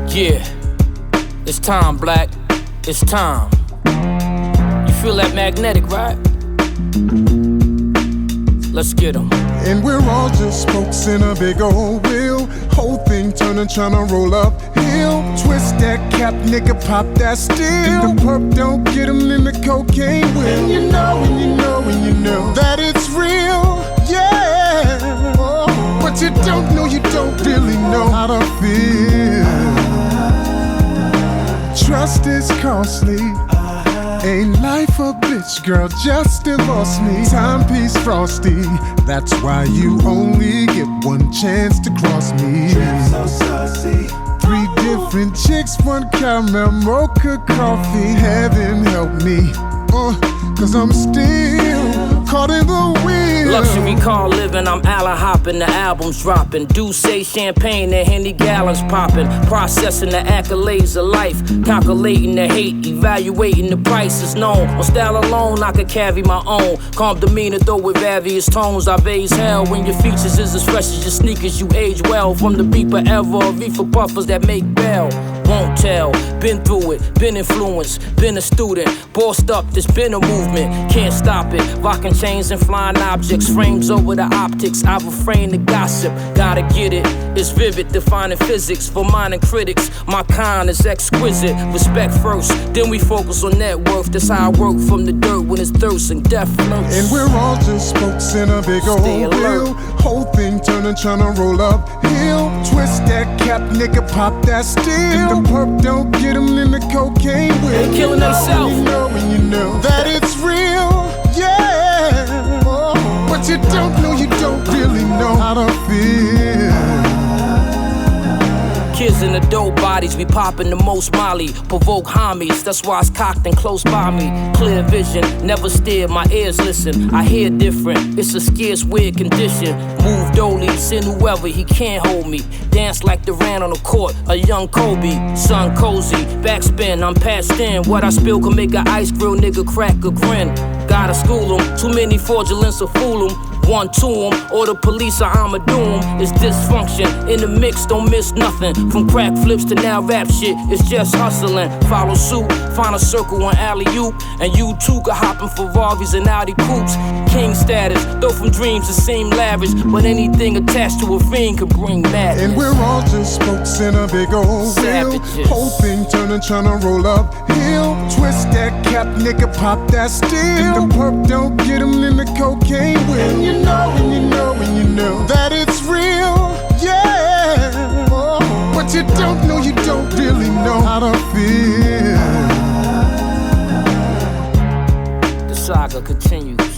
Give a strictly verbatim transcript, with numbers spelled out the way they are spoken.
Yeah, it's time, Black. It's time. You feel that magnetic, right? Let's get 'em. And we're all just spokes in a big old wheel. Whole thing turning, tryna roll uphill. Twist that cap, nigga, pop that steel. The perp don't get 'em in the cocaine wheel. And you know, and you know, and you know that it's real, yeah. But you don't know, you don't really know how to feel. Trust is costly. Ain't life a bitch, girl, just divorce me. Timepiece frosty, that's why you only get one chance to cross me. So saucy. Three different chicks, one caramel mocha coffee. Heaven help me, uh, cause I'm still caught in the wheel. Luxury car living, I'm Allen hopping, the album's dropping. Douce champagne and Henny gallons popping. Processing the accolades of life, calculating the hate, evaluating the prices known. On style alone, I could carry my own. Calm demeanor, though with various tones. I raise hell when your features is as fresh as your sneakers. You age well from the beeper ever, reefer puffers that make bail. Won't tell, been through it, been influenced, been a student, bossed up, there's been a movement, can't stop it, rocking chains and flying objects, frames over the optics, I refrain the gossip, gotta get it, it's vivid, defining physics, for mine and critics, my kind is exquisite, respect first, then we focus on net worth, that's how I work from the dirt when it's thirst and death floats. And we're all just spokes in a big old wheel, whole thing turning, tryna roll uphill, twist that cap, nigga, pop that steel. The perp don't get 'em in the cocaine wheel. They killing themselves. You know, and you know that it's real, yeah. But you don't know, you don't really know how to feel. Kids in the dope bodies, we poppin' the most molly. Provoke homies, that's why it's cocked and close by me. Clear vision, never steer, my ears listen. I hear different, it's a scarce, weird condition. Move dolly, send whoever, he can't hold me. Dance like Durant on the court, a young Kobe. Sun cozy, backspin, I'm passed in. What I spill can make a ice grill nigga crack a grin. Gotta school 'em, too many fraudulents to fool 'em. One to 'em, or the police or I'ma do 'em. It's dysfunction, in the mix, don't miss nothing. From crack flips to now rap shit, it's just hustling. Follow suit, find a circle on alley-oop. And you too could hop in Ferraris and Audi coupes. King status, though from dreams it seem lavish. But anything attached to a fiend could bring madness. And we're all just spokes in a big old wheel. Whole thing turning, tryna roll uphill. Twist that cap, nigga, pop that steel. The perp don't get 'em in the cocaine wheel. And you know, and you know, and you know that it's real, yeah. But you don't know, you don't really know how to feel. The saga continues.